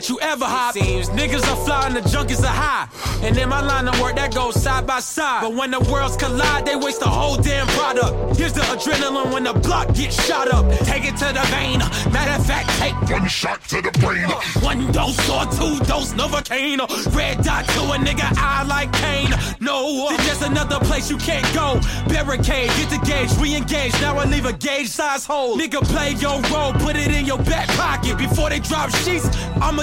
that you ever hop. Seems niggas are flying, the junkies are high. And in my line of work, that goes side by side. But when the worlds collide, they waste the whole damn product. Here's the adrenaline when the block gets shot up. Take it to the vein. Matter of fact, take one shot to the brain. One dose or two dose Novocaine. Red dot to a nigga eye like Kane. No, it's just another place you can't go. Barricade, get the gauge, re-engage. Now I leave a gauge size hole. Nigga, play your role, put it in your back pocket. Before they drop sheets, I'ma